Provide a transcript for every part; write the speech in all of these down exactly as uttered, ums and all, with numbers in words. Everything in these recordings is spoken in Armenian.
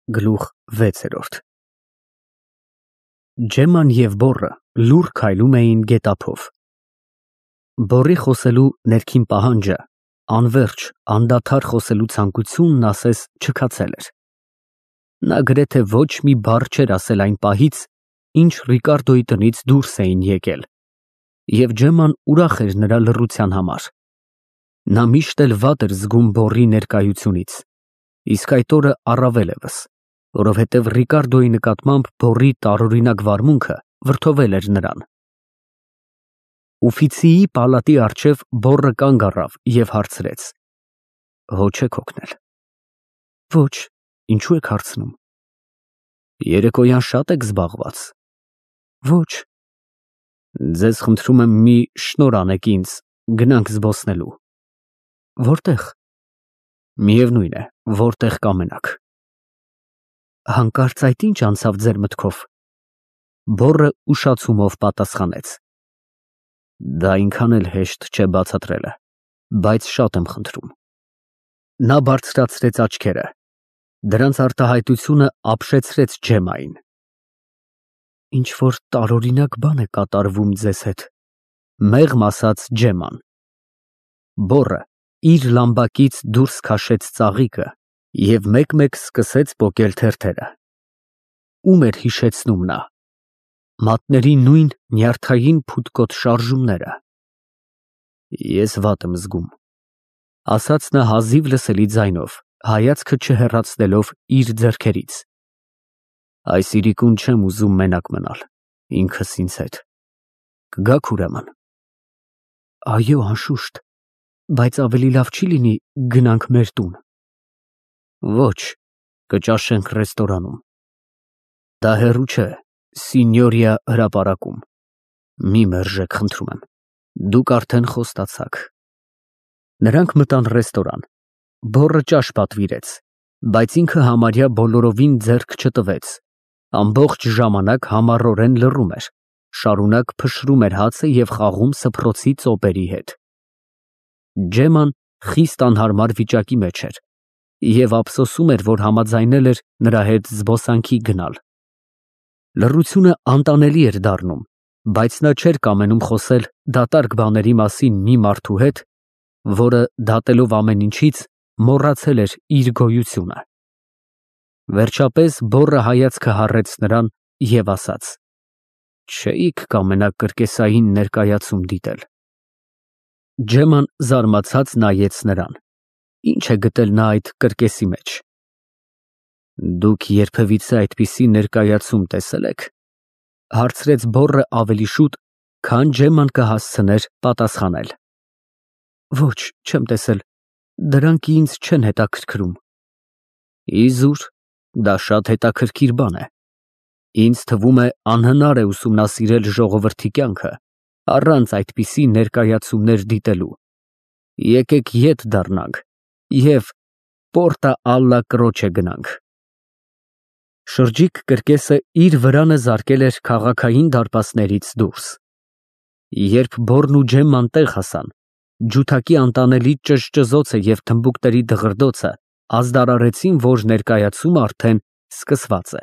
Գլուխ վեցերորդ Ջեման և բոռը լուռ քայլում էին գետափով։ Բոռի խոսելու ներքին պահանջը, անվերջ, անդադար խոսելու ցանկությունն ասես չքացել էր։ Նա գրեթե ոչ մի բառ չէր ասել այն պահից, ինչ Ռիկարդոյի տնից դուրս էին եկել, և Ջեման ուրախ էր նրա լռության համար։ Նա միշտ էլ վատ էր զգում բոռի ներկայությունից, իսկ այդ օրը առավելևս, որովհետև Ռիկարդոյի նկատմամբ բոռի տարօրինակ վարմունքը վրդովել էր նրան։ Ուֆիցիի պալատի առջև բոռը կանգ առավ և հարցրեց. Ոչ եք օգնել։ Ոչ, ինչու եք հարցնում։ Երեկոյան շատ եք զբաղված։ Ոչ։ Ձեզ խնդրում եմ մի շնորհ անեք ինձ, գնանք զբոսնելու։ Որտե՞ղ։ Միևնույն է, որտեղ կամենաք։ Հանկարծ այդ ինչ անցավ ձեր մտքով։ Բոռը ուշացումով պատասխանեց. Դա այնքան էլ հեշտ չէ բացատրելը, բայց շատ եմ խնդրում։ Նա բարձրացրեց աչքերը, դրանց արտահայտությունը ապշեցրեց Ջեմային։ Ինչ-որ տարօրինակ բան է կատարվում ձեզ հետ, մեղմ ասաց Ջեման։ Բոռը իր լամբակից դուրս քաշեց ծաղիկը և մեկ֊մեկ սկսեց պոկել թերթերը։ Ում էր հիշեցնում նա։ Մատների նույն նյարդային փութկոտ շարժումները։ Ես վատ եմ զգում, ասաց նա հազիվ լսելի ձայնով, հայացքը չհեռացնելով իր ձեռքերից։ Այս իրիկուն չեմ ուզում մենակ մնալ, ինքս ինձ հետ։ Կգաք ուրեմն։ Այո, անշուշտ, բայց ավելի լավ չի լինի գնանք մեր տուն։ Ոչ, կճաշենք ռեստորանում։ Դա հեռու չէ, Սինյորիա հրապարակում։ Մի մերժեք, խնդրում եմ, դուք արդեն խոստացաք։ Նրանք մտան ռեստորան։ Բոռը ճաշ պատվիրեց, բայց ինքը համարյա բոլորովին ձեռք չտվեց, ամբողջ ժամանակ համառորեն լռում էր, շարունակ փշրում էր հացը և խաղում սփռոցի ծոպերի հետ։ Ջեման խիստ անհարմար վիճակի մեջ էր և ափսոսում էր, որ համաձայնել էր նրա հետ զբոսանքի գնալ։ Լռությունը անտանելի էր դառնում, բայց նա չէր կամենում խոսել դատարկ բաների մասին մի մարդու հետ, որը, դատելով ամեն ինչից, մոռացել էր իր գոյությունը։ Վերջապես բոռը հայացքը հառեց նրան և ասաց. Չէիք կամենա կրկեսային ներկայացում դիտել։ Ջեման զարմացած նայեց նրան։ Ինչ է գտել նա այդ կրկեսի մեջ։ Դուք երբևիցե այդպիսի ներկայացում տեսել եք, հարցրեց բոռը ավելի շուտ, քան Ջեման կհասցներ պատասխանել։ Ոչ, չեմ տեսել, դրանք ինձ չեն հետաքրքրում։ Իզուր, դա շատ հետաքրքիր բան է։ Ինձ թվում է անհնար է ուսումնասիրել ժողովրդի կյանքը, առանց այդպիսի ներկայացումներ դիտելու։ Եկեք ետ դառնանք և Պորտա Ալլա Կրոչե գնանք։ Շրջիկ կրկեսը իր վրանը զարկել էր քաղաքային դարպասներից դուրս։ Երբ բոռն ու Ջեման տեղ հասան, ջութակի անտանելի ճզճզոցը և թմբուկների դղրդոցը ազդարարեցին, որ ներկայացումը արդեն սկսված է։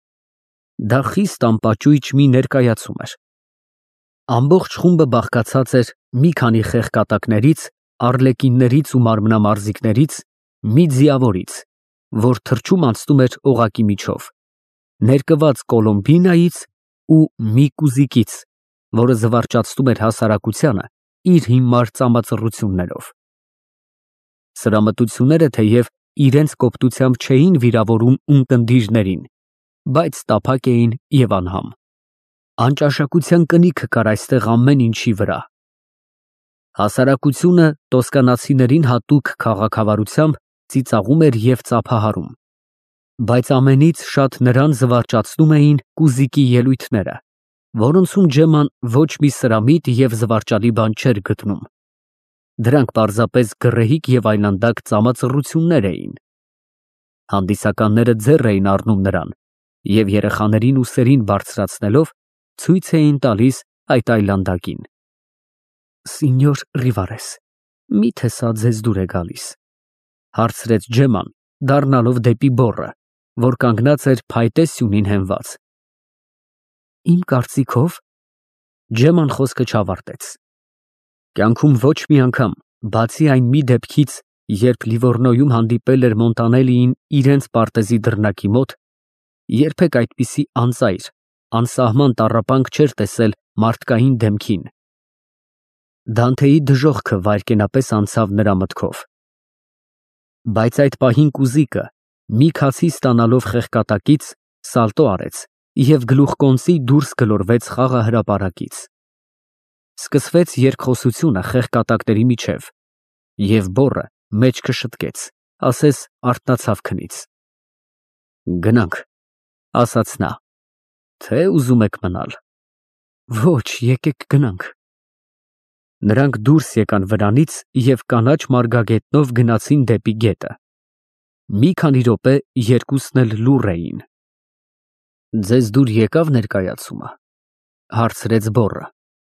Դա խիստ անպաճույճ մի ներկայացում էր։ Ամբողջ խումբը բաղկացած էր մի քանի խեղկատակներից, արլեկիններից ու մարմնամարզիկներից, մի ձիավորից, որ թռչում անցնում էր օղակի միջով, ներկված Կոլոմբինայից ու մի կուզիկից, որը զվարճացնում էր հասարակությանը իր հիմար ծամածռություններով։ Սրամտությունները թեև իրենց կոպտությամբ չէին վիրավորում ունկնդիրներին, բայց տափակ էին և անհամ։ Անճաշակության կնիքը կար այստեղ ամեն ինչի վրա։ Հասարակությունը տոսկանացիներին հատուկ քաղաքավարությամբ ծիծաղում էր և ծափահարում, բայց ամենից շատ նրան զվարճացնում էին կուզիկի ելույթները, որոնցում Ջեման ոչ մի սրամիտ և զվարճալի բան չէր գտնում։ Դրանք պարզապես գռեհիկ և այլանդակ ծամածռություններ էին։ Հանդիսականները ձեռ էին առնում նրան և երեխաներին ուսերին բարձրացնելով ցույց էին տալիս այդ այլանդակին։ Սինյոր Ռիվարես, մի՞թե սա ձեզ դուր է գալիս, հարցրեց Ջեման, դառնալով դեպի բոռը, որ կանգնած էր փայտե սյունին հենված։ Իմ կարծիքով, Ջեման խոսքը չավարտեց։ Կյանքում ոչ մի անգամ, բացի այն մի դեպքից, երբ Լիվորնոյում հանդիպել էր Մոնտանելիին իրենց պարտեզի դռնակի մոտ, երբեք այդպիսի անծայր, անսահման տառապանք չէր տեսել մարդկային դեմքին։ Դանթեի դժոխքը վայրկենապես անցավ նրա մտքով։ Բայց այդ պահին կուզիկը, մի քացի ստանալով խեղկատակից, սալտո արեց և գլուխկոնծի դուրս գլորվեց խաղահրապարակից։ Սկսվեց երկխոսությունը խեղկատակների միջև, և բոռը մեջքը շտկեց, ասես արթնացավ քնից։ Գնանք, ասաց նա, թե ուզում եք մնալ։ Ոչ, եկեք գնանք։ Նրանք դուրս եկան վրանից և կանաչ մարգագետնով գնացին դեպի գետը։ Մի քանի րոպե երկուսն էլ լուռ էին։ Ձեզ դուր եկավ ներկայացումը, հարցրեց բոռը։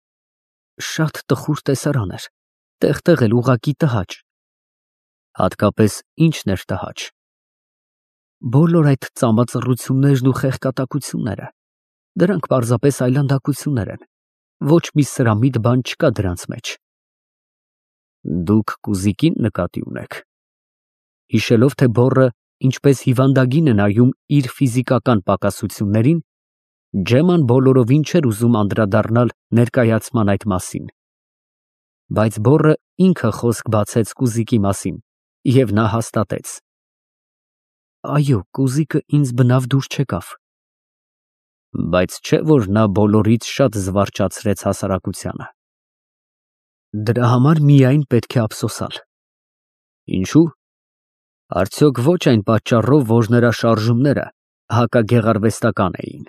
Շատ տխուր տեսարան էր, տեղ-տեղ էլ ուղղակի տհաճ։ Հատկապես ի՞նչն էր տհաճ։ Բոլոր այդ ծամածռություններն ու խեղկատակությունները, դրանք պարզապես այլանդակություններ են, ոչ մի սրամիտ բան չկա դրանց մեջ։ Դուք կուզիկին նկատի ունեք։ Հիշելով, թե բոռը ինչպես հիվանդագին է նայում իր ֆիզիկական պակասություններին, Ջեման բոլորովին չէր ուզում անդրադառնալ ներկայացման այդ մասին։ Բայց բոռը ինքը խոսք բացեց կուզիկի մասին, և նա հաստատեց. Այո, կուզիկը ինձ բնավ դուր չեկավ։ Բայց չէ՞ որ նա բոլորից շատ զվարճացրեց հասարակությանը։ Դրա համար միայն պետք է ափսոսալ։ Ինչու՞։ Արդյոք ոչ այն պատճառով, որ նրա շարժումները հակագեղարվեստական էին։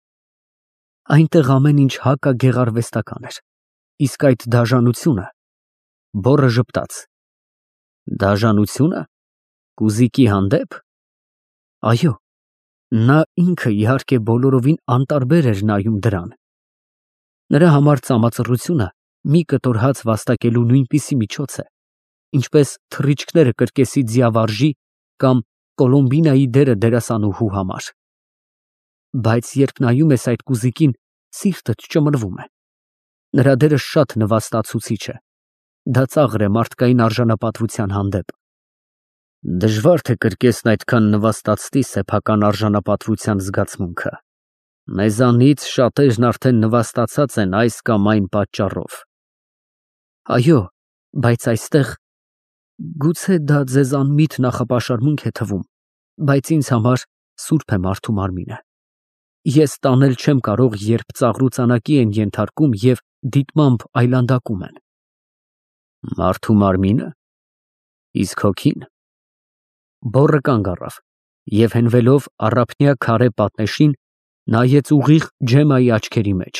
Այնտեղ ամեն ինչ հակագեղարվեստական էր, իսկ այդ դաժանությունը… Բոռը ժպտաց։ Դաժանությո՞ւնը։ Կուզիկի հանդեպ։ Այո, նա ինքը, իհարկե, բոլորովին անտարբեր էր նայում դրան։ Նրա համար ծամածռությունը մի կտոր հաց վաստակելու նույնպիսի միջոց է, ինչպես թռիչքները կրկեսի ձիավարժի կամ Կոլոմբինայի դերը դերասանուհու համար։ Բայց երբ նայում ես այդ կուզիկին, սիրտդ ճմրվում է։ Նրա դերը շատ նվաստացուցիչ է։ Դա ծաղր է մարդկային արժանապատվության հանդեպ։ Դժվար թե կրկեսն այդքան նվաստացնի սեփական արժանապատվության զգացմունքը։ Մեզանից շատերն արդեն նվաստացած են այս կամ այն պատճառով։ Այո, բայց այստեղ… Գուցե դա ձեզ անմիտ նախապաշարմունք է թվում, բայց ինձ համար սուրբ է մարդու մարմինը։ Ես տանել չեմ կարող, երբ ծաղրուծանակի են ենթարկում և դիտմամբ այլանդակում են։ Մարդու մարմինը։ Իսկ հոգին։ Բոռը կանգ առավ և հենվելով առափնյա քարե պատնեշին, նայեց ուղիղ Ջեմայի աչքերի մեջ։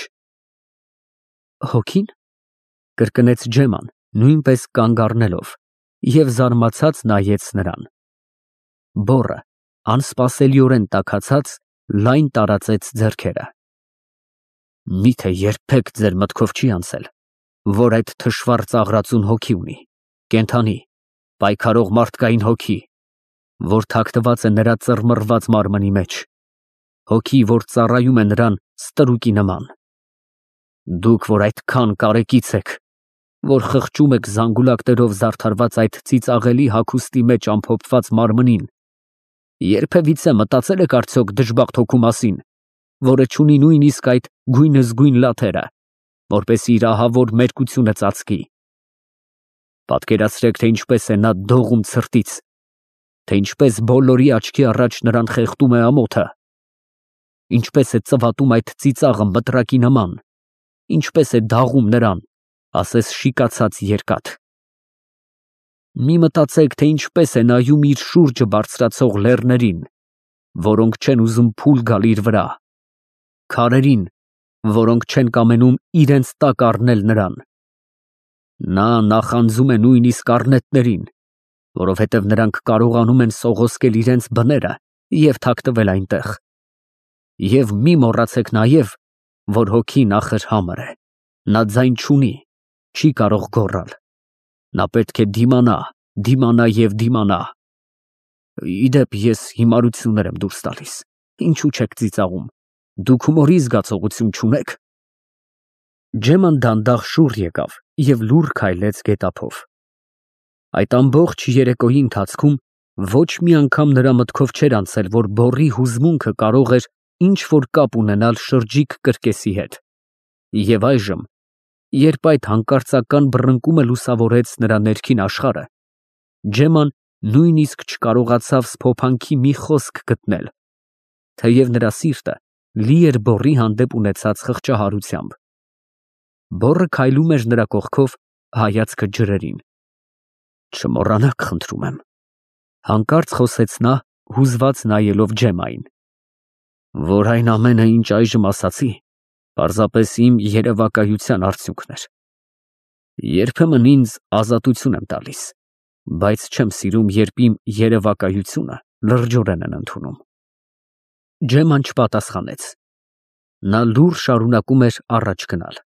Հոգի՞ն, կրկնեց Ջեման, նույնպես կանգ առնելով, և զարմացած նայեց նրան։ Բոռը, անսպասելիորեն տաքացած, լայն տարածեց ձեռքերը։ Միթե երբեք ձեր մտքով չի անցել, որ այդ թշվառ ծաղրածուն հոգի ունի, կենդանի, պայքարող մարդկային հոգի, որ թաքնված է նրա ծռմռված մարմնի մեջ, հոգի, որ ծառայում է նրան ստրուկի նման։ Դուք, որ այդքան կարեկից եք, որ խղճում եք զանգուլակներով զարդարված այդ ծիծաղելի հագուստի մեջ ամփոփված մարմնին, երբևիցե մտածել եք արդյոք դժբախտ հոգու մասին, որը չունի նույնիսկ այդ գույնզգույն լաթերը, որպեսզի իր ահավոր մերկությունը ծածկի։ Պատկերացրեք, թե ինչպես է նա դողում ցրտից, թե ինչպես բոլորի աչքի առաջ նրան խեղդում է ամոթը, ինչպես է ծվատում այդ ծիծաղը մտրակի նման, ինչպես է դաղում նրան, ասես շիկացած երկաթ։ Մի մտածեք, թե ինչպես է նայում իր շուրջը բարձրացող լեռներին, որոնք չեն ուզում փուլ գալ իր վրա, քարերին, որոնք չեն կամենում իրենց տակ առնել նրան։ Նա նախանձում է նույնիսկ առնետներին, որովհետև նրանք կարողանում են սողոսկել իրենց բները և թաքնվել այնտեղ։ Եվ մի մոռացեք նաև, որ հոգին ախր համր է, նա ձայն չունի, չի կարող գոռալ։ Նա պետք է դիմանա, դիմանա և դիմանա։ Իդեպ ես հիմարություններ եմ դուրս տալիս։ Ինչու չեք ծիծաղում։ Դուք հումորի զգացողություն չունեք։ Ջեման դանդաղ շուռ եկավ և լուռ քայլեց գետափով։ Այդ ամբողջ երեկոյի ընթացքում ոչ մի անգամ նրա մտքով չէր անցել, որ բոռի հուզմունքը կարող էր ինչ-որ կապ ունենալ շրջիկ կրկեսի հետ։ Եվ այժմ, երբ այդ հանկարծական բռնկումը լուսավորեց նրա ներքին աշխարհը, Ջեման նույնիսկ չկարողացավ սփոփանքի մի խոսք գտնել, թեև նրա սիրտը լի էր բոռի հանդեպ ունեցած խղճահարությամբ։ Բոռը քայլում էր նրա կողքով, հայացքը ջրերին։ Չմոռանաք, խնդրում եմ, հանկարծ խոսեց նա, հուզված նայելով Ջեմային, որ այն ամենը, ինչ այժմ ասացի, պարզապես իմ երևակայության արդյունքն էր։ Երբեմն ինձ ազատություն եմ տալիս, բայց չեմ սիրում, երբ իմ երևակայությունը լրջորեն են ընդունում։ Ջեման չպատասխանեց։ Նա լուռ շարունակում էր առաջ գնալ։